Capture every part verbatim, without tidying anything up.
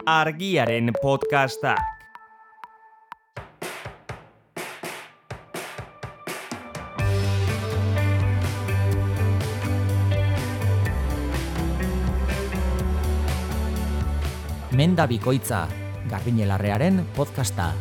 Argiaren podcastak. Menda bikoitza, Garbiñelarrearen podcasta.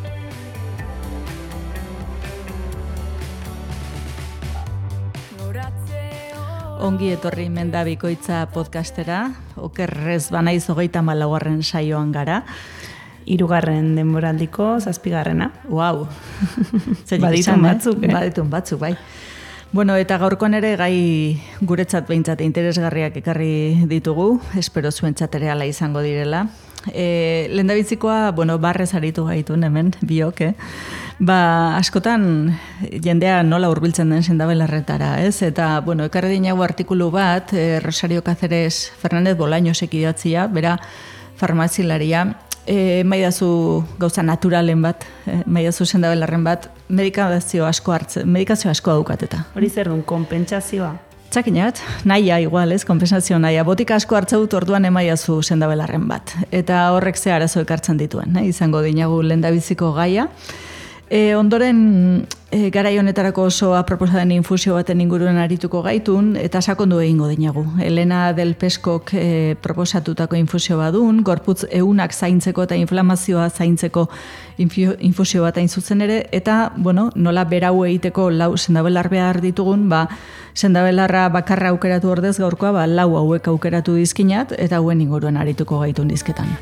Ongi etorri Menda bikoitza podcastera, okerrez banaiz hogeita malaugarren saioan gara. Hirugarren denboraldiko zazpigarrena. Wow. Baditun batzuk, eh? Baditun batzuk, bai. Bueno, eta gaurkoan ere gai guretzat behintzat interesgarriak ekarri ditugu, espero zuentzat ere ala izango direla. E, lehendabizikoa, bueno, barrez aritu gaitun hemen, biok, eh? Ba, askotan jendea nola hurbiltzen den sendabelarretara, ez? Eta, bueno, ekarri dinago artikulu bat, eh, Rosario Cáceres Fernández Bolañosek idatzia, bera farmazilaria, e, maidazu gauza naturalen bat, e, maidazu sendabelarren bat, medikazio asko hartzen, medikazio asko daukateta. Hori zer duen, konpentsazioa? Txakinat, nahia igual, ez, konpensazio nahia. Botika asko hartza dut orduan emaiazu sendabelarren bat. Eta horrek ze arazo ekartzen dituen, eh? Izango dinagu lehendabiziko gaia. E, ondoren, e, garai honetarako oso aproposa den infusio baten inguruan arituko gaitun, eta sakondu egingo dinagu. Elena Del Peskok e, proposatutako infusio badun, gorputz eunak zaintzeko eta inflamazioa zaintzeko infio, infusio bat hain zuzen ere, eta, bueno, nola berau egiteko lau sendabelar behar ditugun, ba, sendabelarra bakarra aukeratu ordez gaurkoa, ba, lau hauek aukeratu dizkinat, eta hauen inguruan arituko gaitun dizketan.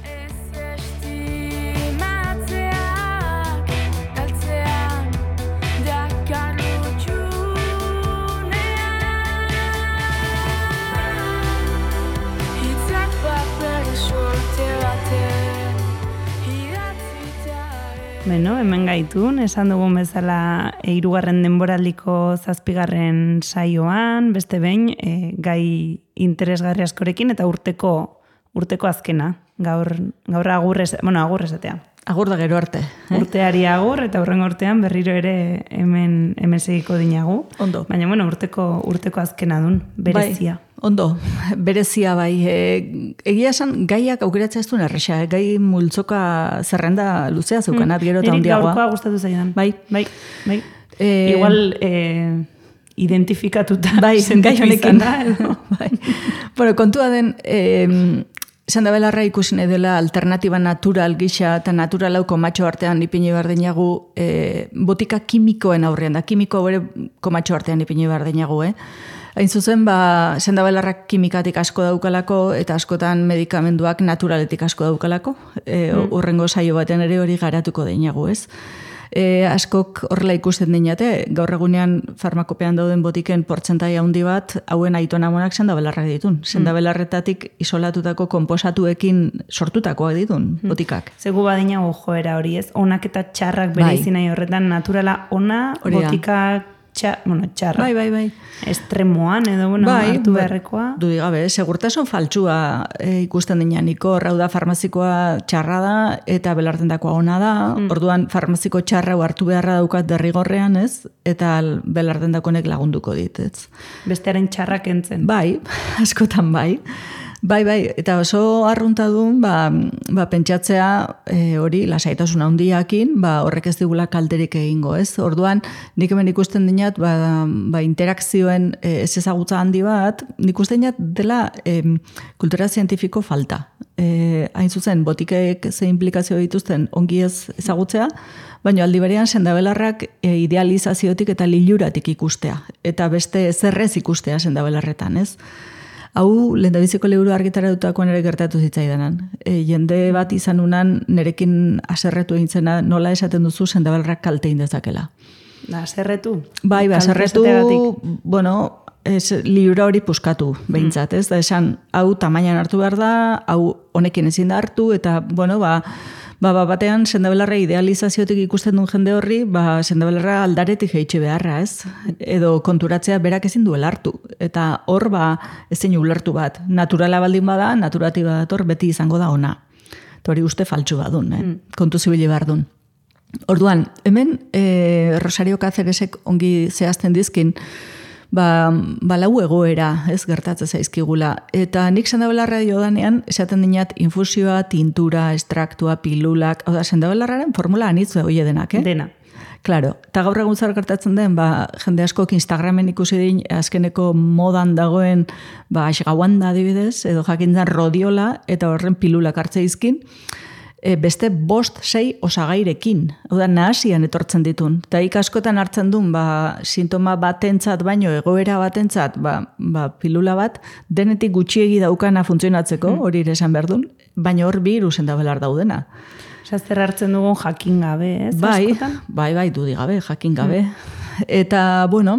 Beno, hemen gaitun, esan dugun bezala e, hirugarren denboraldiko zazpigarren saioan, beste behin, e, gai interesgarri askorekin eta urteko urteko azkena. Gaur, gaur agurrez, bueno, agurrezatea. Agur da gero arte. Eh? Urteari agur eta urrengo urtean berriro ere hemen, hemen segiko dinagu. Ondo. Baina, bueno, urteko, urteko azkena dun, berezia. Bai, ondo, berezia bai. E, egia esan, gaiak aukeratzea ez duen erresa. Gai multzoka zerrenda luzea zeukanat, mm. gero eta ondiagoa. Niri gaurkoa gustatu zaidan. Bai. Bai, bai. E, Igual e, identifikatuta. Bai, gai honekin. Da, bai. Bueno, kontua den... E, sendabelarra ikusi nahi dela alternatiba natural gisa eta natural hau komatxo artean ipini behar dinagu, e, botika kimikoen aurrean da, kimiko bere komatxo artean ipini behar dinagu, eh? Hain zuzen, ba, sendabelarrak kimikatik asko daukalako eta askotan medikamenduak naturaletik asko daukalako, e, mm. urrengo saio baten ere hori garatuko dinagu, ez? E, askok horrela ikusten dinate, gaur egunean farmakopean dauden botiken portzentai handi bat, hauen aiton amonak sendabelarrak ditun. Sendabelarretatik isolatutako konposatuekin sortutakoak ditun botikak. Zegu badinago joera hori ez, onak eta txarrak bere bai. izina horretan naturala ona, botikak txar, bueno, txarra. Bai, bai, bai. Estremoan edo, bueno, bai, hartu beharrekoa. Dudi gabe, segurtasun faltsua e, ikusten dinaniko, rau da farmazikoa txarra da eta belartendakoa ona da, mm. orduan farmaziko txarra hartu beharra daukat derrigorrean, ez? Eta belartendakonek lagunduko dit, ez? Bestearen txarrak entzen. Bai, askotan bai. Bai, bai, eta oso arrunta duen, ba, ba, pentsatzea e, hori, lasaitasun handiakin, ba, horrek ez digula kalterik egingo, ez? Orduan, nik hemen ikusten dinat, ba, ba, interakzioen e, ez ezagutza handi bat, nik ikusten dinat dela e, kultura zientifiko falta. E, hain zuzen, botikek ze implikazio dituzten ongi ez ezagutzea, baina aldi berean sendabelarrak e, idealizaziotik eta liluratik ikustea, eta beste zerrez ikustea sendabelarretan, ez? Hau, lehendabiziko liburu argitara dutakoan ere gertatu zitzaidanan. E, jende bat izan unan nerekin aserretu egintzena nola esaten duzu sendabelarrak kalte indezakela. Da, aserretu? Bai, ba, aserretu, bueno, ez, liburu hori puskatu behintzat, ez? Da, esan, hau tamainan hartu behar da, hau honekin ezin da hartu, eta, bueno, ba, Ba, ba, batean, sendabelarra idealizaziotik ikusten duen jende horri, ba, sendabelarra aldaretik jeitxe beharra, ez? Edo konturatzea berak ezin duela hartu. Eta hor, ba, ezin ulertu bat. Naturala baldin bada, naturatiba dator, beti izango da ona. Eta hori uste faltsu badun, eh? Mm. Kontu zibili behar dun. Orduan, hemen, e, Rosario Cáceresek ongi zehazten dizkin, ba, ba lau egoera, ez, gertatzen zaizkigula. Eta nik sendabelarra jodanean, esaten dinat, infusioa, tintura, estraktua, pilulak, hau da, sendabelarraren formula anitz hoie denak, eh? Dena. Claro, eta gaur egun zer gertatzen den, ba, jende askok Instagramen ikusi din, azkeneko modan dagoen, ba, ashgawanda adibidez, edo jakintzen rodiola, eta horren pilulak hartze izkin, e, beste bost sei osagairekin. Hau da, nahasian etortzen ditun. Eta ik askotan hartzen duen, ba, sintoma batentzat baino, egoera batentzat, ba, ba, pilula bat, denetik gutxiegi daukana funtzionatzeko, hori ere esan behar duen, baina hor birusen da belar daudena. Zer hartzen dugun jakin gabe, ez? Bai, bai, bai, dudi gabe, jakin gabe. Mm. Eta, bueno,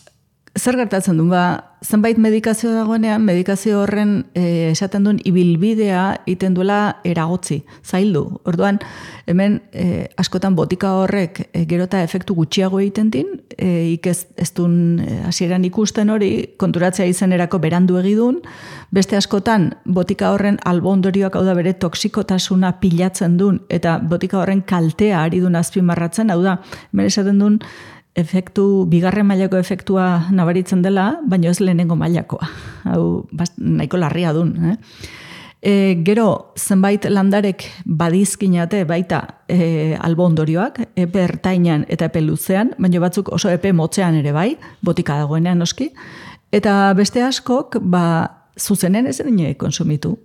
zer gertatzen duen, ba, zenbait medikazio dagoenean, medikazio horren e, esaten duen ibilbidea iten duela eragotzi, zaildu. Orduan, hemen e, askotan botika horrek e, gerota efektu gutxiago egiten din, e, ik ez, ez duen hasieran ikusten hori, konturatzea izenerako berandu egidun, beste askotan botika horren albondorioak, hau da bere toksikotasuna pilatzen duen, eta botika horren kaltea ari duen azpimarratzen, hau da, hemen esaten duen, efektu, bigarren mailako efektua nabaritzen dela, baina ez lehenengo mailakoa. Hau, bast, nahiko larria dun. Eh? E, gero, zenbait landarek badizkinate baita e, albondorioak, epe ertainan eta epe luzean, baina batzuk oso epe motzean ere bai, botika dagoenean noski, eta beste askok, ba, zuzenen ez dine konsumitu.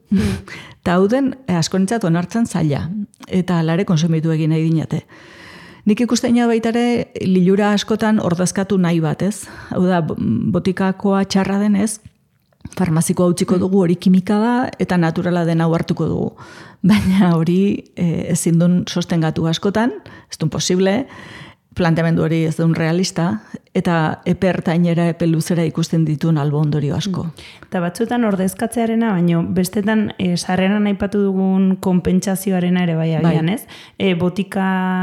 Eta hau den, askonintzat onartzen zaila, eta alare konsumitu egin nahi dinate. Nik ikusteina baitare lilura askotan ordezkatu nahi bat, ez? Hau da, botikakoa txarra denez, farmazikoa utziko dugu hori kimika da, eta naturala dena hartuko dugu. Baina hori e, ezin duen sostengatu askotan, ez duen posible, planteamendu hori ez duen realista, eta epe ertainera, epe luzera ikusten dituen albo ondorio asko. Eta batzuetan ordezkatzearena, baino bestetan e, sarreran aipatu dugun konpentsazioarena ere bai agian, ez? E, botika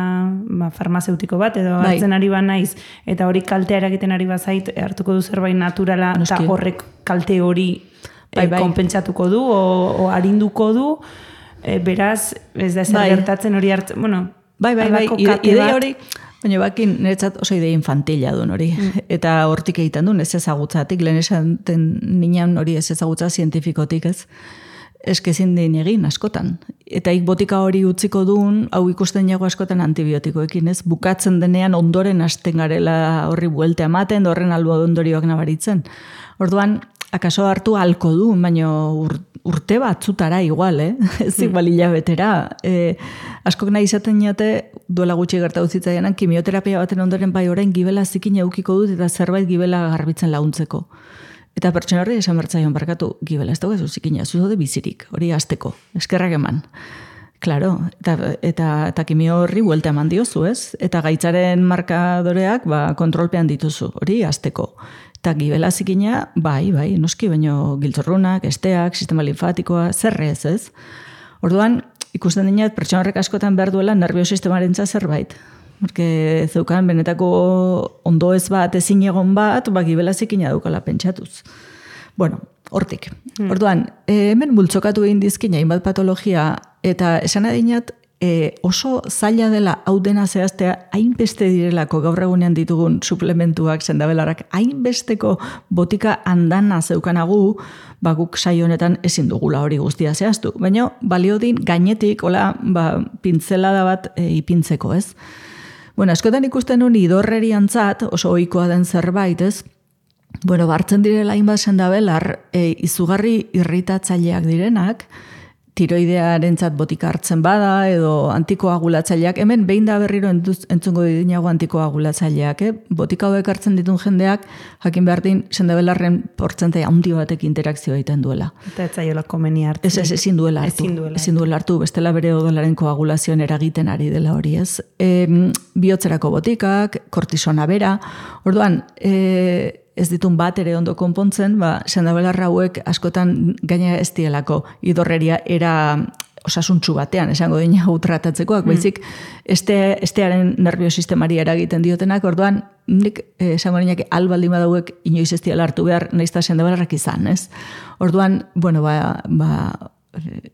ba, farmazeutiko bat, edo bai. Hartzen ari ba naiz, eta hori kaltea eragiten ari bazait, hartuko du zerbait naturala, eta horrek kalte hori bai, bai. konpentsatuko du, o, o arinduko du, e, beraz, ez da zer bai. gertatzen hori hartzen, bueno, bai, bai, bai, idea hori, baina bakin niretzat oso idea infantila duen hori. Mm. Eta hortik egiten duen ez ezagutzatik, lehen esan ninan hori ez ezagutza zientifikotik ez. Eskezin din egin askotan. Eta ik botika hori utziko duen, hau ikusten jago askotan antibiotikoekin ez. Bukatzen denean ondoren hasten garela horri buelte ematen, horren albo ondorioak nabaritzen. Orduan, akaso hartu halko du, baina ur, urte batzutara igual, eh? Ez igual hilabetera. E, askok nahi izaten jate, duela gutxi gerta utzitzaianan, kimioterapia baten ondoren bai orain gibela zikin eukiko dut eta zerbait gibela garbitzen laguntzeko. Eta pertsona horri esan bertzaion barkatu, gibela ez dago zikina, zuzode bizirik, hori hasteko, eskerrak eman. Claro, eta, eta, eta kimio horri buelta eman diozu, ez? Eta gaitzaren markadoreak ba, kontrolpean dituzu, hori hasteko. Eta gibela zikina, bai, bai, noski, baino giltzorrunak, esteak, sistema linfatikoa, zerrez, ez? Orduan, ikusten dinat, pertsona horrek askotan behar duela nerviosistemaren zerbait. Porque zeukan benetako ondo ez bat, ezin egon bat, ba, gibela zikina daukala pentsatuz. Bueno, hortik. Hmm. Orduan, hemen multzokatu egin dizkina, hainbat patologia, eta esan adinat, e, oso zaila dela hau dena zehaztea, hainbeste direlako gaur egunean ditugun suplementuak, sendabelarak, hainbesteko botika andana zeukanagu, ba, guk saio honetan ezin dugula hori guztia zehaztu. Baina, balio din gainetik, hola, ba, pintzelada bat e, ipintzeko, ez? Bueno, askotan ikusten nun idorreriantzat, oso ohikoa den zerbait, ez? Bueno, bartzen direla hainbat sendabelar, e, izugarri irritatzaileak direnak, tiroidearentzat botika hartzen bada, edo antikoagulatzaileak, hemen behin da berriro entuz, entzungo dinago antikoagulatzaileak, eh? Botika hauek hartzen ditun jendeak, jakin behar din, sendabelarren portzentai handi batek interakzioa egiten duela. Eta ez zaiola komeni hartu. Ez, ez, ezin duela hartu. Ezin duela, ezin duela hartu, bestela bere odolaren koagulazioan eragiten ari dela hori, ez? E, bihotzerako botikak, kortisona bera, orduan, e, ez ditun bat ere ondo konpontzen, ba, sendabelarra hauek askotan gaina ez dielako idorreria era osasuntsu batean, esango dina hau tratatzekoak, mm. baizik este, estearen nerviosistemari eragiten diotenak, orduan, nik eh, esango dinak albaldin badauek inoiz ez diela hartu behar, nahiz eta sendabelarrak izan, ez? Orduan, bueno, ba, ba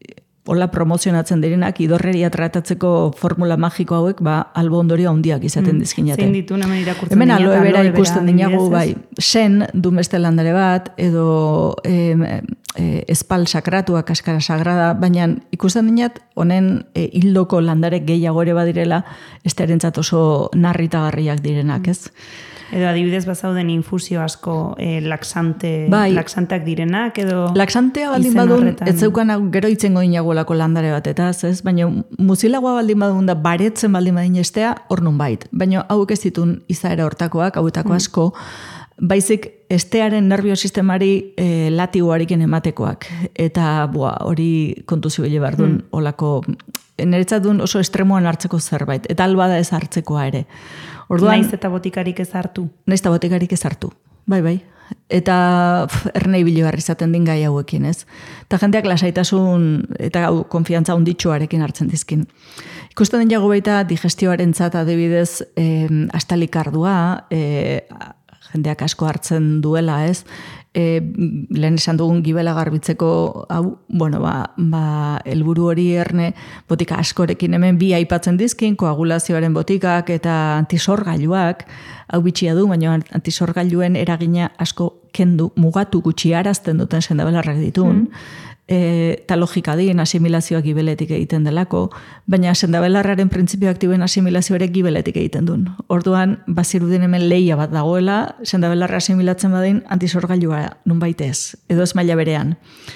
hola promozionatzen direnak, idorreria tratatzeko formula magiko hauek, ba, albo ondorio handiak izaten mm. dizkinate. Zein ditu, hemen irakurtzen hemen dira. Hemen aloe vera ikusten dinagu, bai, sen, du beste landare bat, edo e, e, espal sakratua, kaskara sagrada, baina ikusten dinat, honen e, hildoko landare gehiago ere badirela, estearentzat oso narritagarriak direnak, ez? Edo adibidez bazauden infusio asko eh, laxante, bai. laxanteak direnak, edo... Laxantea baldin badun, ez zeukan gero itzen goinagolako landare batetaz, ez? Baina muzilagoa baldin badun da baretzen baldin badin estea, hor nun bait. Baina hauek ez ditun izaera hortakoak, hauetako asko, baizik estearen nervio sistemari e, latiguarekin ematekoak. Eta boa, hori kontuzio bile behar duen, hmm. olako... Niretzat duen oso estremoan hartzeko zerbait, eta albada ez hartzekoa ere. Orduan, naiz eta botikarik ez hartu. Naiz eta botikarik ez hartu, bai, bai. Eta ernei bilo harri izaten din gai hauekin, ez? Eta jendeak lasaitasun eta konfiantza hunditxoarekin hartzen dizkin. Ikusten den jago baita digestioaren zat adibidez eh, astalikardua, eh, jendeak asko hartzen duela, ez? E, lehen esan dugun gibela garbitzeko hau, bueno, ba, ba, elburu hori erne botika askorekin hemen bi aipatzen dizkin, koagulazioaren botikak eta antisorgailuak, hau bitxia du, baina antisorgailuen eragina asko kendu, mugatu gutxi arazten duten sendabelarrak ditun, mm. eta logika din asimilazioak gibeletik egiten delako, baina sendabelarraren printzipio aktiboen asimilazio ere gibeletik egiten duen. Orduan, bazirudin hemen lehia bat dagoela, sendabelarra asimilatzen badin antisorgailua nun baitez, edo ez maila berean.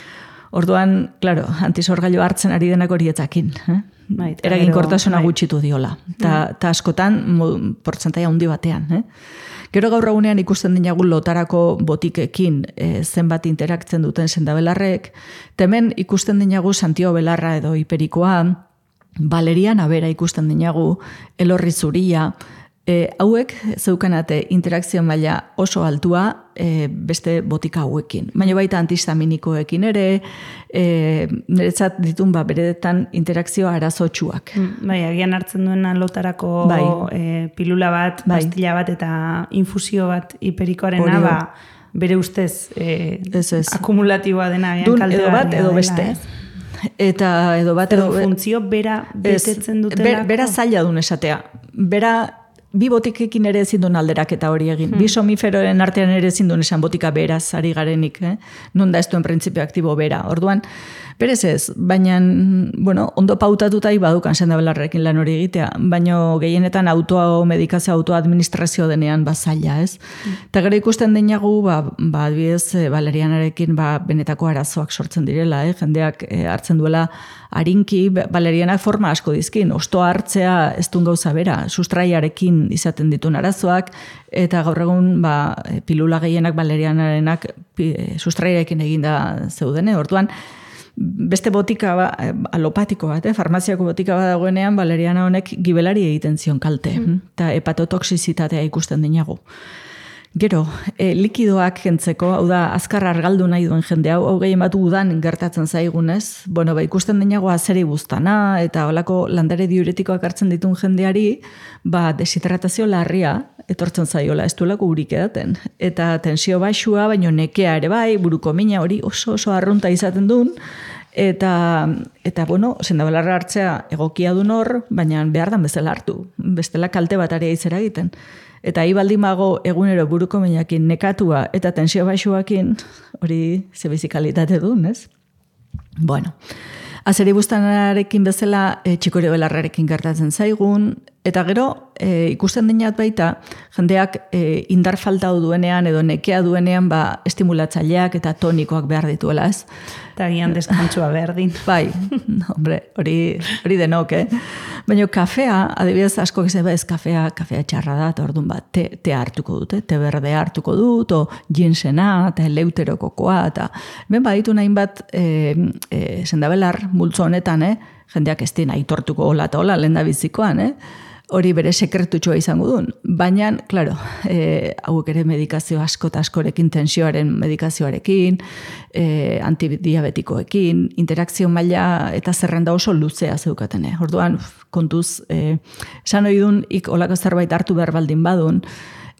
Orduan, claro, antisorgailua hartzen ari denak hori etzakin. Eh? Bai, eraginkortasuna gutxitu diola. Ta, ta askotan, portzentaia handi batean. Eh? Gero gaur egunean ikusten dinagu lotarako botikekin e, zenbat interaktzen duten sendabelarrek, temen ikusten dinagu Santio belarra edo hiperikoa, valeriana bera ikusten dinagu, elorri zuria, e, hauek zeukanate interakzio maila oso altua e, beste botika hauekin. Baina baita antihistaminikoekin ere, e, niretzat ditun ba, beredetan interakzio arazotsuak. Mm, bai, agian hartzen duena lotarako bai. e, pilula bat, bai. pastilla bat eta infusio bat hiperikoarena, ba, bere ustez e, ez, ez. akumulatiboa dena. Dun edo bat edo beste. Dela, eta edo bat edo, edo funtzio bera betetzen dutelako. Ber, bera zaila duen esatea. Bera bi botikekin ere ezin duen alderaketa hori egin. Hmm. Bi somiferoen artean ere ezin duen esan botika beraz ari garenik, eh? Non da ez duen printzipio aktibo bera. Orduan, berez ez, baina, bueno, ondo pautatuta badukan sendabelarrekin lan hori egitea, baina gehienetan autoa, medikazio, autoadministrazio denean bazaila, ez? Eta hmm. gero ikusten denagu, ba, ba adibidez, valerianarekin ba, benetako arazoak sortzen direla, eh? Jendeak eh, hartzen duela harinki, valerianak forma asko dizkin, ostoa hartzea ez duen gauza bera, sustraiarekin izaten ditun arazoak, eta gaur egun ba, pilula gehienak valerianarenak sustraiarekin eginda zeudene. Orduan, beste botika ba, alopatiko bat, eh? farmaziako botika bat dagoenean, valeriana honek gibelari egiten zion kalte, mm. eta hepatotoxizitatea ikusten dinagu. Gero, e, likidoak kentzeko, hau da, azkar argaldu nahi duen jende hau, hau gehien bat udan gertatzen zaigunez, bueno, ba, ikusten denago azeri buztana, eta holako landare diuretikoak hartzen ditun jendeari, ba, deshidratazio larria etortzen zaiola, ez duelako urik edaten. Eta tensio baxua, baino nekea ere bai, buruko mina hori oso oso arrunta izaten duen, eta, eta bueno, sendabelarra hartzea egokia duen hor, baina behar dan bezala hartu, bestela kalte bat ari aitzera egiten. Eta hi baldin bago egunero buruko minakin nekatua eta tensio baxuakin, hori zebizi kalitate duen, ez? Bueno, azeri buztanarekin bezala e, txikore belarrarekin gertatzen zaigun, eta gero e, ikusten dinat baita, jendeak e, indar falta duenean edo nekea duenean ba, estimulatzaileak eta tonikoak behar dituela, ez? Eta gian deskantzua berdin. Bai, hombre, hori, hori denok, eh? Baina kafea, adibidez asko gizeba ez kafea, kafea txarra da, eta orduan bat, te, te hartuko dut, eh? Te berdea hartuko dut, o ginsena, eta eleuterokokoa, eta ben baditu nahin bat e, e, sendabelar multzo honetan, eh? Jendeak ez dien aitortuko hola eta hola, lehen da bizikoan, eh? Hori bere sekretutxoa izango duen. Baina, klaro, e, hauek ere medikazio asko eta askorekin, tensioaren medikazioarekin, e, antidiabetikoekin, interakzio maila eta zerrenda oso luzea zeukatene. Orduan, kontuz, e, esan hori duen, ik olako zerbait hartu behar baldin badun,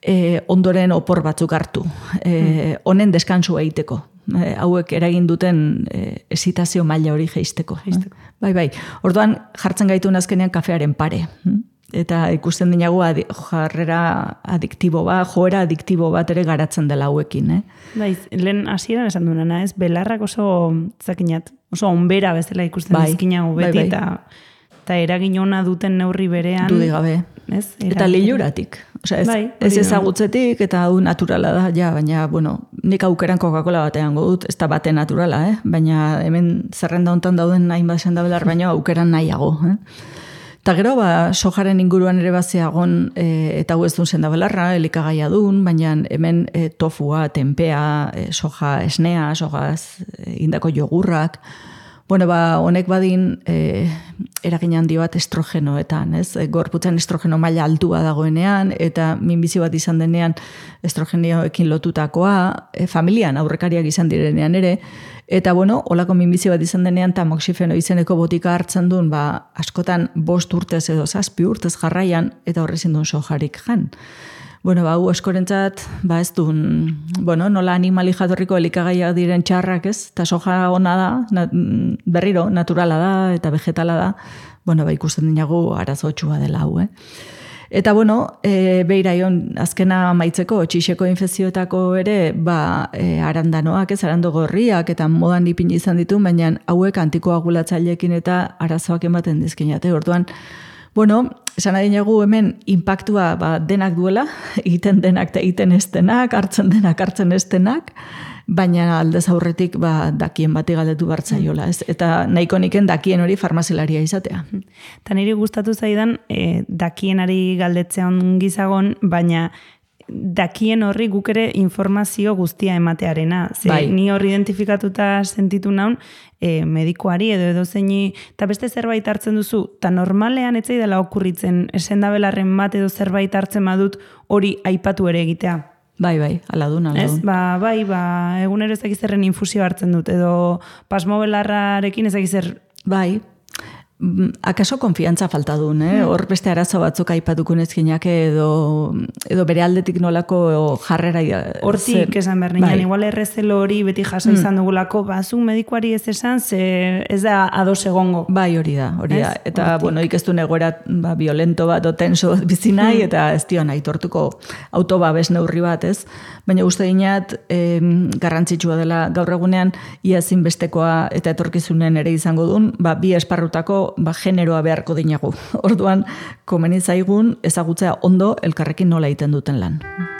e, ondoren opor batzuk hartu, e, honen deskansu egiteko. E, hauek eragin duten e, esitazio maila hori jeisteko. Jeisteko. Bai, bai. Orduan jartzen gaitu azkenean kafearen pare. Eta ikusten dinagu adi, jarrera adiktibo bat, joera adiktibo bat ere garatzen dela hauekin. Eh? Baiz, lehen hasieran esan duena, ez? Belarrak oso, zakinat, oso onbera bezala ikusten bai, dizkinagu beti, bai, bai. eta eta eragin ona duten neurri berean. Dudik gabe. Ez? Eta liluratik. Osea, ez, bai, ez ezagutzetik eta hau naturala da, ja, baina, bueno, nik aukeran Coca-Cola batean dut, ez da bate naturala, eh? Baina hemen zerrenda hontan dauden hainbat sendabelar, baina aukeran nahiago. Eh? Eta gero, ba, sojaren inguruan ere bazeagon, e, eta hau ez duen sendabelarra, elikagaia duen, baina hemen e, tofua, tempea, e, soja esnea, sojaz e, indako jogurrak. Bueno, ba, honek badin e, eragin handi bat estrogenoetan, ez? E, gorputzen estrogeno maila altua dagoenean, eta minbizi bat izan denean estrogenioekin lotutakoa, e, familian aurrekariak izan direnean ere, eta bueno, holako minbizi bat izan denean tamoxifeno izeneko botika hartzen duen, ba, askotan bost urtez edo zazpi urtez jarraian, eta horrezin duen sojarik jan. Bueno, ba, hu eskorentzat, ba, ez duen, bueno, nola animali jatorriko elikagaiak diren txarrak, ez? Eta soja ona da, na, berriro, naturala da, eta vegetala da, bueno, ba, ikusten dinagu arazotxua dela hau, eh? Eta, bueno, e, beira ion, azkena amaitzeko, txixeko infekzioetako ere, ba, e, arandanoak, ez, arando gorriak, eta modan ipini izan ditu, baina hauek antikoagulatzaileekin eta arazoak ematen dizkinate. Orduan, bueno, esan nahi dugu hemen impactua ba, denak duela, egiten denak eta egiten ez denak, hartzen denak, hartzen ez denak, baina aldez aurretik ba, dakien bati galdetu bartzaiola, ez? Eta nahiko niken dakien hori farmazilaria izatea. Eta niri gustatu zaidan, e, dakienari galdetzea ongizagon, baina dakien horri guk ere informazio guztia ematearena. Ze bai. Ni hori identifikatuta sentitu naun, e, medikoari edo edo zeini, eta beste zerbait hartzen duzu, eta normalean etzai dela okurritzen, esendabelarren bat edo zerbait hartzen badut hori aipatu ere egitea. Bai, bai, aladun, aladun. Ez? Ba, bai, ba, egunero ezagizerren infusio hartzen dut, edo pasmobelarrarekin ezagizer. Bai, akaso konfiantza falta duen, eh? Hor beste arazo batzuk aipatuko nezkinak edo, edo bere aldetik nolako jarrera. Hortik esan behar nian, bai. igual errezelo hori beti jaso izan dugulako, ba, zuk medikuari ez esan, ze ez da ados egongo. Bai, hori da, hori da. Ez? Eta, Hortik. bueno, ikestu egoera ba, violento bat, o tenso bat bizi nahi, eta ez dio nahi tortuko autobabes neurri bat, ez? Baina uste dinat, eh, garrantzitsua dela gaur egunean, ia zinbestekoa eta etorkizunen ere izango duen, ba, bi esparrutako ba, generoa beharko dinagu. Orduan, komeni zaigun ezagutzea ondo elkarrekin nola egiten duten lan.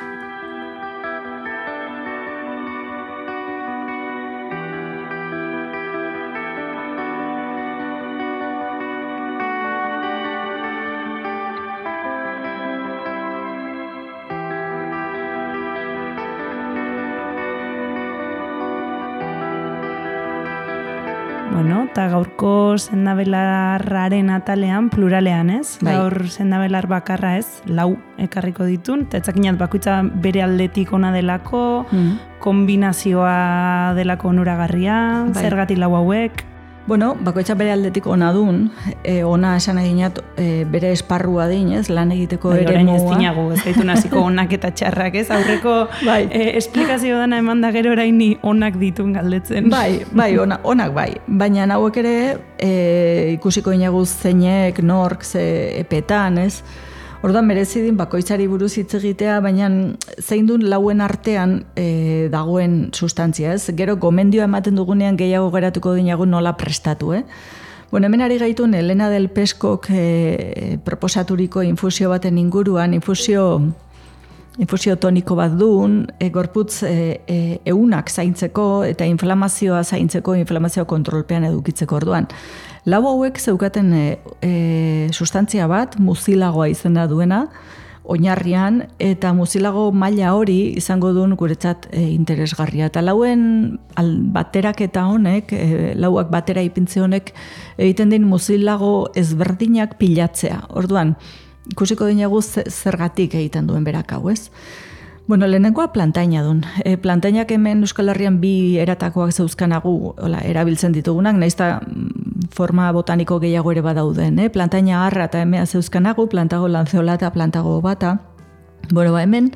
Bueno, eta gaurko sendabelarraren atalean, pluralean, ez? Bai. Gaur sendabelar bakarra ez, lau ekarriko ditun, eta etzakinat bakoitza bere aldetik ona delako, Mm. kombinazioa delako onuragarria, Bai. zergatik lau hauek. Bueno, bakoitza bere aldetik ona dun, e, ona esan nahi dinat, e, bere esparrua din, ez, lan egiteko Bai, ere orain ez moa. dinagu, ez gaitu naziko onak eta txarrak, ez? Aurreko Bai. eh, esplikazio dana eman da gero orain ni onak ditun galdetzen. Bai, bai, ona, onak bai. Baina hauek ere e, ikusiko inagu zeinek, nork, ze epetan, ez? Orduan merezi din bakoitzari buruz hitz egitea, baina zein duen lauen artean e, dagoen sustantzia, ez? Gero gomendioa ematen dugunean gehiago geratuko dinagu nola prestatu, eh? Bueno, hemen ari gaitun Elena del Peskok e, proposaturiko infusio baten inguruan, infusio infusio toniko bat duen, e, gorputz e, e, eunak zaintzeko eta inflamazioa zaintzeko, inflamazioa kontrolpean edukitzeko orduan. Lau hauek zeukaten e, e, sustantzia bat, muzilagoa izena duena, oinarrian, eta muzilago maila hori izango duen guretzat e, interesgarria. Eta lauen al, baterak eta honek, e, lauak batera ipintze honek, egiten din muzilago ezberdinak pilatzea. Orduan, ikusiko dinagu zergatik egiten duen berak hau, ez? Bueno, lehenengoa plantaina duen. E, plantainak hemen Euskal Herrian bi eratakoak zeuzkanagu hola, erabiltzen ditugunak, naizta forma botaniko gehiago ere badauden. Eh? Plantaina harra eta emea zeuzkanagu, plantago lanzeola eta plantago bata. Bueno, ba, hemen,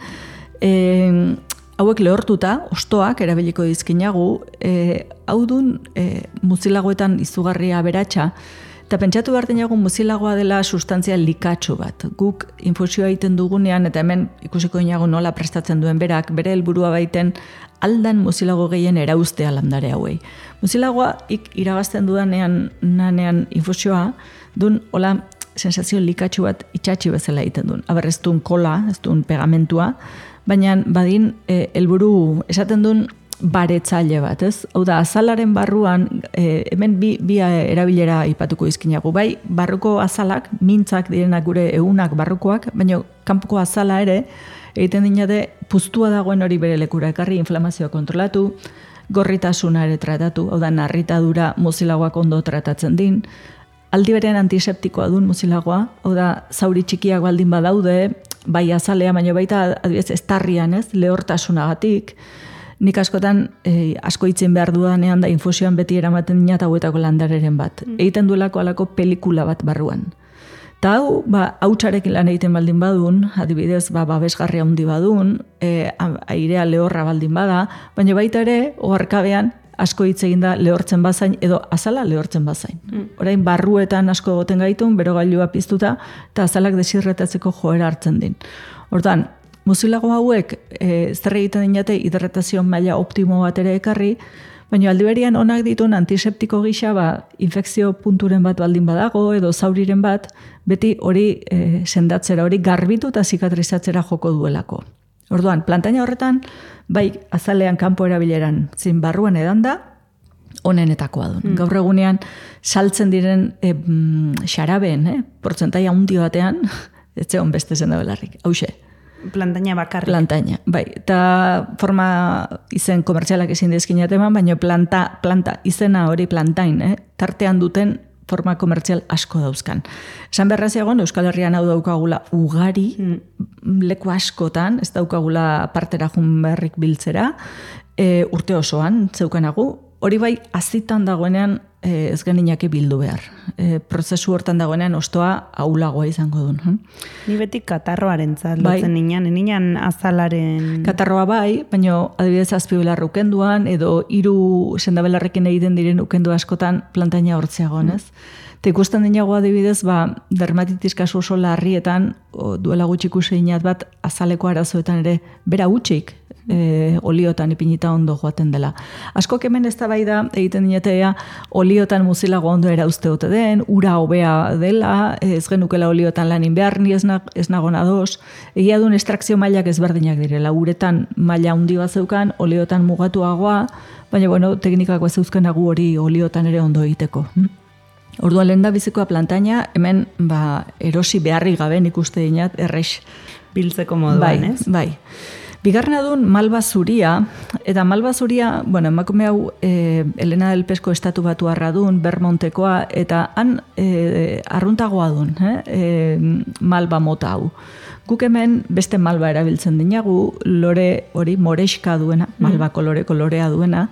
e, hauek lehortuta, ostoak erabiliko dizkinagu, e, hau dun e, muzilagoetan izugarria beratxa, eta pentsatu behar dinagu muzilagoa dela sustantzia likatsu bat. Guk infusioa egiten dugunean, eta hemen ikusiko dinagu nola prestatzen duen berak, bere helburua baiten aldan muzilago gehien erauztea landare hauei. Muzilagoa ik iragazten dudanean nanean infusioa, dun hola sensazio likatsu bat itxatxi bezala egiten duen. Aber ez duen kola, ez duen pegamentua, baina badin helburu esaten duen baretzaile bat, ez? Hau da, azalaren barruan, e, hemen bi, bi erabilera ipatuko izkinagu, bai, barruko azalak, mintzak direnak gure egunak barrukoak, baina kanpoko azala ere, egiten dinate, puztua dagoen hori bere lekura ekarri, inflamazioa kontrolatu, gorritasuna ere tratatu, hau da, narritadura muzilagoak ondo tratatzen din, aldi berean antiseptikoa duen muzilagoa, hau da, zauri txikiak baldin badaude, bai azalea, baina baita, adibidez, estarrian, ez, lehortasunagatik. Nik askotan eh, asko itzen behar dudanean da infusioan beti eramaten dina eta hauetako landareren bat. Mm. Egiten duelako alako pelikula bat barruan. Ta hau, ba, hautsarekin lan egiten baldin badun, adibidez, ba, babesgarria handi badun, e, airea lehorra baldin bada, baina baita ere, oharkabean, asko hitz egin da lehortzen bazain, edo azala lehortzen bazain. Mm. Orain, barruetan asko goten gaitun, berogailua piztuta, eta azalak desirretatzeko joera hartzen din. Hortan, muzilago hauek e, zer egiten dinate hidratazio maila optimo bat ere ekarri, baina aldi berian onak ditun antiseptiko gisa ba, infekzio punturen bat baldin badago edo zauriren bat, beti hori e, sendatzera, hori garbitu eta zikatrizatzera joko duelako. Orduan, plantaina horretan, bai azalean kanpo erabileran zin barruan edan da, onenetakoa duen. Mm. Gaur egunean saltzen diren e, mm, xarabeen, eh, portzentaia handi batean, ez zeon beste zenda belarrik, hauxe. Plantaina bakarrik. Plantaina, bai. Eta forma izen komertzialak ezin dezkinat eman, baina planta, planta izena hori plantain, eh? Tartean duten forma komertzial asko dauzkan. Esan berraziagoan, Euskal Herrian hau daukagula ugari, mm. leku askotan, ez daukagula partera jun beharrik biltzera, e, urte osoan, zeukanagu, hori bai azitan dagoenean e, ez geninake bildu behar. E, prozesu hortan dagoenean ostoa aulagoa izango duen. Hm? Ni beti katarroaren zalotzen bai. Ninan, ninan azalaren... Katarroa bai, baina adibidez azpibelar ukenduan, edo hiru sendabelarrekin egiten diren ukendu askotan plantaina hortzeagoan, ez? Mm. Eta ikusten dinago adibidez, ba, dermatitis kasu oso larrietan, o, duela gutxi ikusi inat bat, azaleko arazoetan ere, bera gutxik, E, oliotan ipinita ondo joaten dela. Asko hemen ez da bai da, egiten dinetea, oliotan muzilago ondo erauzte ote den, ura hobea dela, ez genukela oliotan lanin behar, ni ez, na, ez nago nadoz, egia duen estrakzio mailak ezberdinak direla, uretan maila handi bat zeukan, oliotan mugatuagoa, baina bueno, teknikako ez zeuzkenagu hori oliotan ere ondo egiteko. Orduan lehen da bizikoa plantaina, hemen ba, erosi beharri gaben ikuste dinat, errex. Biltzeko moduan, bai, ez? Bai, bigarren adun malba zuria, eta malba zuria, bueno, emakume hau e, Elena del Pesco estatu batu arradun, Bermontekoa, eta han e, arruntagoa dun, eh? e, malba mota hau. Guk hemen beste malba erabiltzen dinagu, lore hori moreska duena, malba kolore kolorea duena,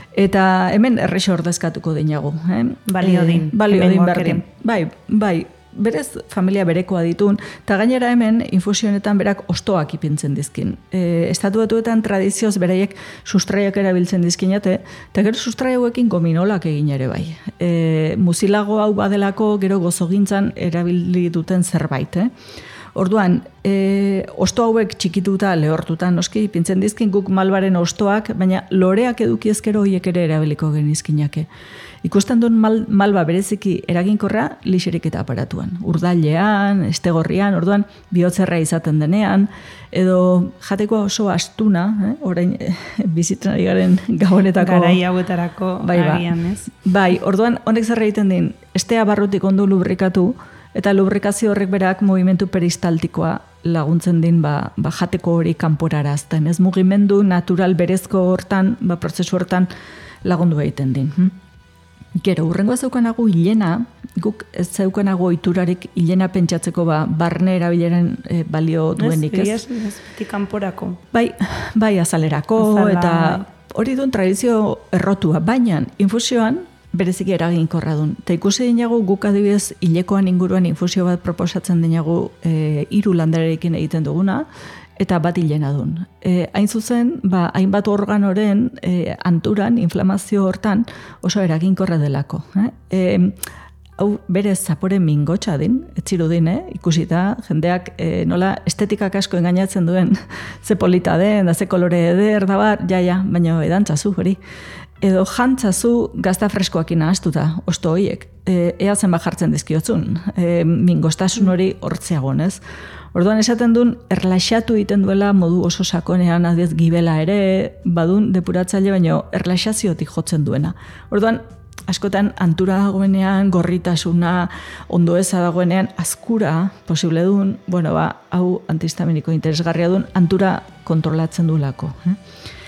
eta hemen errexo ordezkatuko dinagu. Eh? Balio din. E, balio din berdin. Bai, bai. Berez familia berekoa ditun, eta gainera hemen infusionetan berak ostoak ipintzen dizkin. E, estatu batuetan tradizioz beraiek sustraiak erabiltzen dizkinate, eta gero sustrai hauekin gominolak egin ere bai. E, muzilago hau badelako gero gozogintzan erabili duten zerbait. Eh? Orduan, e, osto hauek txikituta lehortuta noski ipintzen dizkin guk malbaren ostoak, baina loreak eduki ezkero horiek ere erabiliko genizkinake. Ikusten duen mal, malba bereziki eraginkorra lixerik eta aparatuan. Urdailean, estegorrian, orduan bihotzerra izaten denean, edo jateko oso astuna, eh? orain eh, bizitzen ari garen gabonetako... Garai hauetarako bai, agian, ez? Bai, orduan honek zer egiten din, estea barrutik ondo lubrikatu, eta lubrikazio horrek berak movimentu peristaltikoa laguntzen din ba, ba jateko hori kanporarazten. Ez mugimendu natural berezko hortan, ba prozesu hortan lagundu egiten din. Hm? Gero, urrengoa zeukanago hilena, guk ez zeukanago iturarik hilena pentsatzeko ba, barne erabileren e, balio duenik, ez? Ez, ez, ez, kanporako. Bai, bai azalerako, Azala, eta hori duen tradizio errotua, baina infusioan bereziki eraginkorra duen. Eta ikusi dinagu guk adibidez hilekoan inguruan infusio bat proposatzen dinagu e, hiru landarekin egiten duguna, eta bat hilena dun. E, hain zuzen, ba, hainbat organoren e, anturan, inflamazio hortan oso eraginkorra delako. Eh? E, hau bere zapore mingotxa din, etzirudin, eh? Ikusita, jendeak e, nola estetikak asko engainatzen duen, ze polita den, da ze kolore eder, da bar, ja, ja, baina edantzazu, hori. Edo jantzazu gazta freskoakin ahaztuta, osto horiek, e, ea zenba jartzen dizkiotzun, e, mingostasun hori hortzeagon, ez? Orduan esaten duen, erlaxatu egiten duela modu oso sakonean, adez gibela ere, badun depuratzaile, baino erlaxaziotik jotzen duena. Orduan, askotan antura dagoenean, gorritasuna, ondo eza dagoenean, azkura posible duen, bueno, ba, hau antihistaminiko interesgarria duen, antura kontrolatzen duelako. Eh?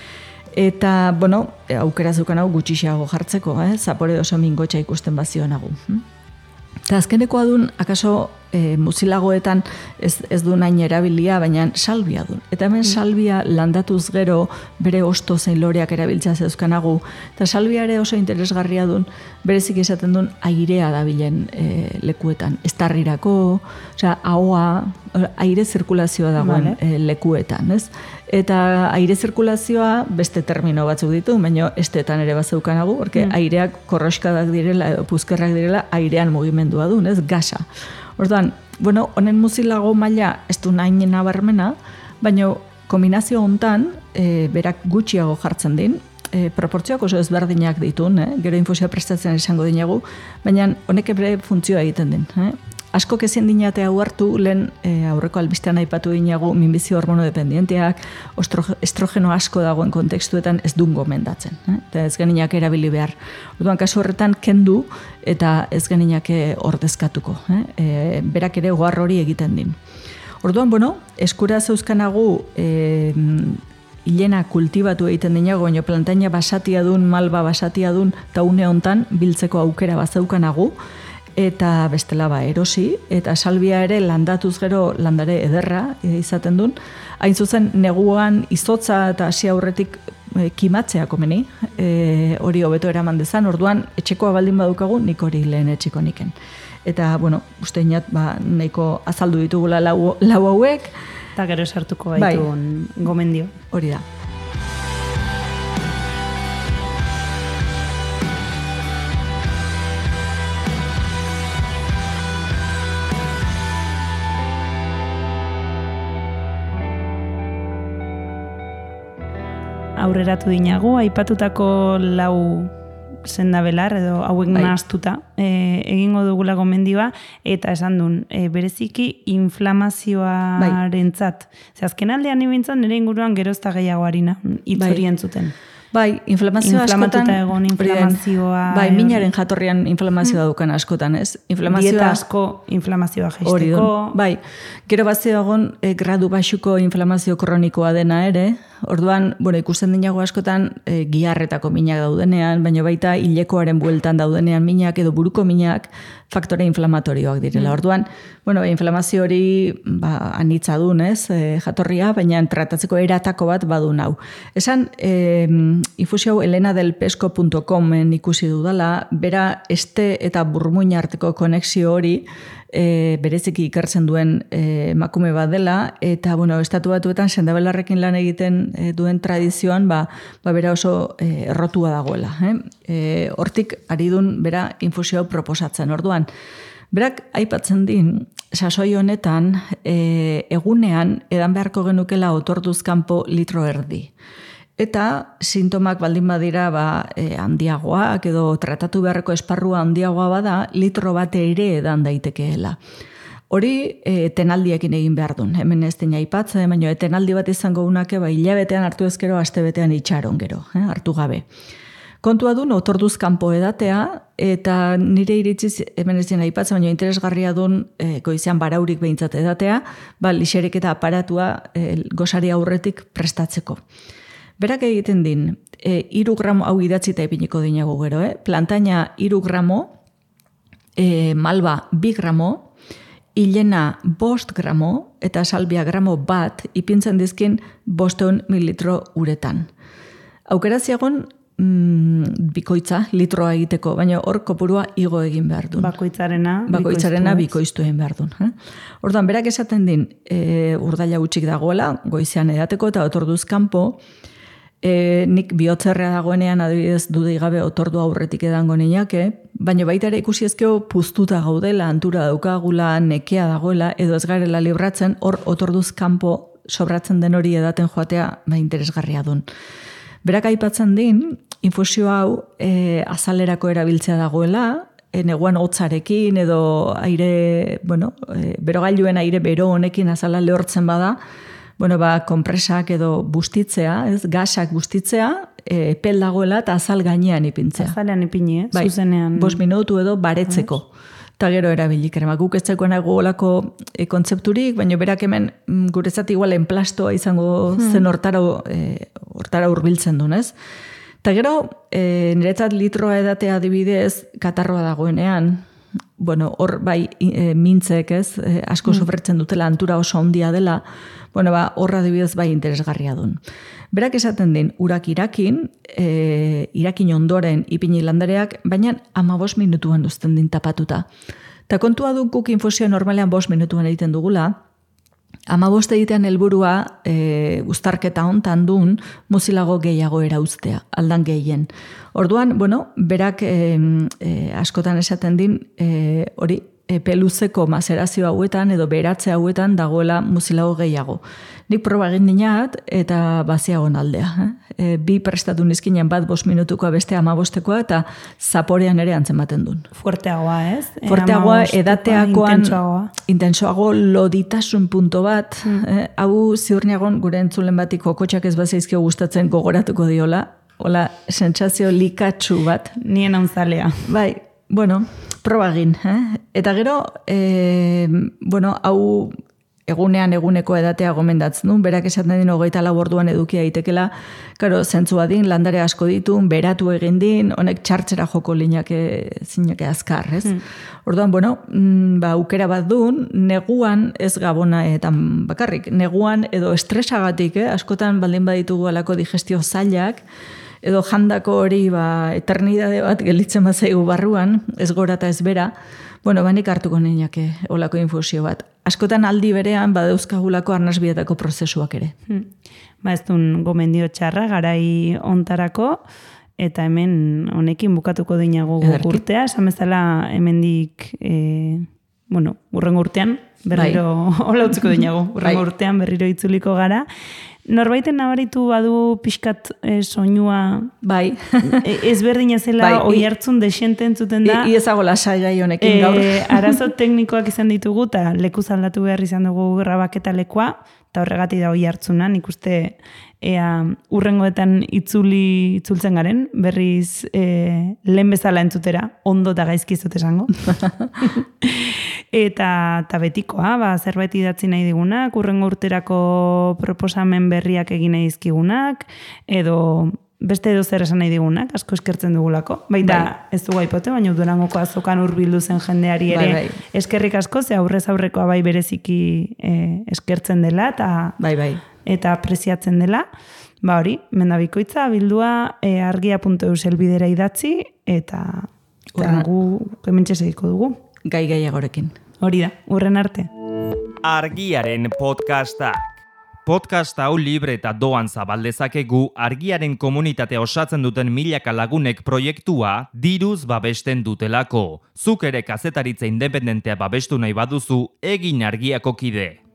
Eta, bueno, aukera zukan hau gutxiago jartzeko, eh? Zapore oso mingotxa ikusten bazionagu. Hm? Eta azkenekoa dun, akaso e, muzilagoetan ez, ez du nain erabilia, baina salbia dun. Eta hemen salbia landatuz gero bere osto zein loreak erabiltza zeuzkanagu. Eta salbia ere oso interesgarria dun, berezik esaten dun airea dabilen e, lekuetan. Estarrirako, osea, ahoa, aire zirkulazioa dagoen vale. e, lekuetan, ez? Eta aire zirkulazioa beste termino batzuk ditu, baina estetan ere bazeukanagu, porque mm. aireak korroskadak direla edo puzkerrak direla airean mugimendua du, ez? Gasa. Orduan, bueno, honen muzilago maila ez du nahi nabarmena, baina kombinazio hontan e, berak gutxiago jartzen din, e, proportzioak oso ezberdinak ditun, eh? Gero infusioa prestatzen esango dinagu, baina honek bere funtzioa egiten din. Eh? Asko kezien dinate hau hartu, lehen e, aurreko albistean aipatu dinagu minbizio hormono dependienteak, estrogeno asko dagoen kontekstuetan ez dun gomendatzen. Eh? Eta ez geninak erabili behar. Orduan kasu horretan kendu eta ez geninak ordezkatuko. Eh? E, berak ere ohar hori egiten din. Orduan, bueno, eskura zeuzkanagu e, hilena kultibatu egiten dinago, baina plantaina basatia dun, malba basatia dun, eta une hontan biltzeko aukera bazaukanagu, eta bestela ba erosi, eta salbia ere landatuz gero landare ederra izaten duen. Hain zuzen, neguan izotza eta hasi aurretik e, kimatzea komeni, e, hori hobeto eraman dezan, orduan etxekoa baldin badukagu, nik hori lehen etxeko niken. Eta, bueno, uste inat, ba, nahiko azaldu ditugula lau, lau hauek. Eta gero sartuko baitun bai. Gomendio. Hori da. Aurreratu dinagu, aipatutako lau sendabelar edo hauek bai. Nahaztuta e, egingo dugula gomendioa eta esan duen, e, bereziki inflamazioarentzat. Bai. Ze azken aldean ibintzan nire inguruan gerozta gehiago harina, hitz hori bai. Entzuten. Bai, inflamazioa askotan... egon inflamazioa... Bai, minaren jatorrian inflamazioa dukan askotan, ez? Inflamazioa, dieta asko inflamazioa jaisteko... Bai, gero bazio egon e, gradu baxuko inflamazio kronikoa dena ere, orduan, bueno, ikusten dinago askotan e, giharretako minak daudenean, baina baita hilekoaren bueltan daudenean minak edo buruko minak faktore inflamatorioak direla. Orduan, bueno, inflamazio hori ba, anitza dun, ez? E, jatorria, baina tratatzeko eratako bat badun hau. Esan, e, infusio hau elena del pesco punto comen ikusi dudala, bera este eta burmuin arteko konexio hori e, bereziki ikertzen duen e, emakume bat dela, eta bueno, estatu batuetan sendabelarrekin lan egiten e, duen tradizioan, ba, ba bera oso e, errotua dagoela. Eh? E, hortik ari dun bera infusio hau proposatzen. Orduan, berak aipatzen din, sasoi honetan, e, egunean edan beharko genukela otorduz kanpo litro erdi. Eta sintomak baldin badira ba, e, handiagoak edo tratatu beharreko esparrua handiagoa bada, litro bate ere edan daitekeela. Hori e, tenaldiekin egin behar duen. Hemen ez dena aipatzen, baina tenaldi bat izango unake, ba, hilabetean hartu ezkero, astebetean itxaron gero, eh, hartu gabe. Kontua duen, otorduz kanpo edatea, eta nire iritziz, hemen ez dena aipatzen, baina interesgarria duen e, goizean baraurik behintzat edatea, ba, lixerik eta aparatua e, gosari aurretik prestatzeko. Berak egiten din, e, iru gramo, hau idatzita ipiniko dinago gero, eh? Plantaina iru gramo, e, malba bi gramo, hilena bost gramo, eta salbia gramo bat, ipintzen dizkin bosteun mililitro uretan. Aukera ziagon, mm, bikoitza, litroa egiteko, baina hor kopurua igo egin behar duen. Bakoitzarena, Bakoitzarena bikoiztu egin behar duen. Eh? Orduan, berak esaten din, e, urdaila gutxik dagoela, goizean edateko eta otorduz kanpo, e, nik bihotzerrea dagoenean adibidez dudei gabe otordua aurretik edango niñake, baina baita ere ikusi ezkeo puztuta gaudela, antura daukagula, nekea dagoela, edo ez garela libratzen, hor otorduz kanpo sobratzen den hori edaten joatea ba, interesgarria duen. Berak aipatzen din, infusio hau e, azalerako erabiltzea dagoela, e, neguan hotzarekin edo aire, bueno, e, berogailuen aire bero honekin azala lehortzen bada, bueno, ba, konpresak edo bustitzea, ez, gasak bustitzea, e, pel dagoela eta azal gainean ipintzea. Azalean ipini, eh? Bai, zuzenean. Bost minutu edo baretzeko. Eta gero erabilik, ere, guk ez zegoen olako e, kontzepturik, baina berak hemen mm, guretzat igual enplastoa izango hmm. zen hortara, e, hortara urbiltzen duen, ez? Eta gero, e, niretzat litroa edatea adibidez, katarroa dagoenean, bueno, hor bai e, mintzek, ez, e, asko hmm. sofretzen dutela, antura oso handia dela, bueno, ba, horra adibidez bai interesgarria duen. Berak esaten din, urak irakin, e, irakin ondoren ipini landareak, baina amabos minutuan duzten din tapatuta. Ta kontua dukuk infusioa normalean bost minutuan egiten dugula, amabost egitean helburua e, uztarketa hontan duen muzilago gehiago erauztea, aldan gehien. Orduan, bueno, berak e, e, askotan esaten din, e, hori, epe luzeko mazerazio hauetan edo beratze hauetan dagoela muzilago gehiago. Nik proba egin dinat eta baziagon aldea. Eh? E, bi prestatu nizkinen bat bost minutukoa beste amabostekoa eta zaporean ere antzematen duen. Fuerteagoa, ez? Fuerteagoa, edateakoan intensoagoa. intensoago loditasun punto bat. Mm. Eh? Hau ziurniagon gure entzulen batiko kotxak ez bazaizkio gustatzen gogoratuko diola. Hola, sentsazio likatsu bat. Nien haunzalea. Bai, bueno, proba egin. Eh? Eta gero, eh, bueno, hau egunean eguneko edatea gomendatzen du, berak esaten din hogeita lau orduan edukia daitekela, karo, zentzua din, landare asko ditu, beratu egin din, honek txartzera joko lineake zineke azkar, ez? Hmm. Orduan, bueno, ba, aukera bat duen, neguan ez gabonaetan bakarrik, neguan edo estresagatik, eh? Askotan baldin baditugu alako digestio zailak, edo jandako hori ba, eternidade bat gelditzen bat zaigu barruan, ez gora eta ez bera, bueno, banik hartuko niñake olako infusio bat. Askotan aldi berean badauzkagulako arnasbietako prozesuak ere. Hmm. Ba ez duen gomendio txarra, garai ontarako, eta hemen honekin bukatuko dinago urtea, esan bezala hemendik, e, bueno, urrengo urtean, berriro, bai. Hola utziko dinago, urrengo bai. Urtean berriro itzuliko gara. Norbaiten nabaritu badu pixkat e, soinua bai. e, ezberdina zela bai, oi hartzun desente entzuten da. Iezago lasai gai honekin gaur. E, arazo teknikoak izan ditugu eta lekuz aldatu behar izan dugu grabaketa lekua, eta horregatik da oi hartzuna, nik uste ea urrengoetan itzuli itzultzen garen, berriz e, lehen bezala entzutera, ondo eta gaizki ez dut esango. Eta, eta betikoa, ba, zerbait idatzi nahi digunak, urrengo urterako proposamen berriak egin nahi dizkigunak, edo beste edo zer esan nahi digunak, asko eskertzen dugulako. Baita bai. Ez dugu aipote, baina Durangoko azokan hurbildu zen jendeari ere bai, bai. Eskerrik asko, ze aurrez aurrekoa bai bereziki eh, eskertzen dela, eta bai, bai. eta apresiatzen dela. Ba hori, mendabikoitza, bildua e, argia puntu eus elbidera idatzi, eta, eta gu hementxe segiko dugu. Gai gehiagorekin. Hori da, urren arte. Argiaren podcastak. Podcast hau libre eta doan zabaldezakegu argiaren komunitatea osatzen duten milaka lagunek proiektua diruz babesten dutelako. Zuk ere kazetaritza independentea babestu nahi baduzu, egin argiako kide.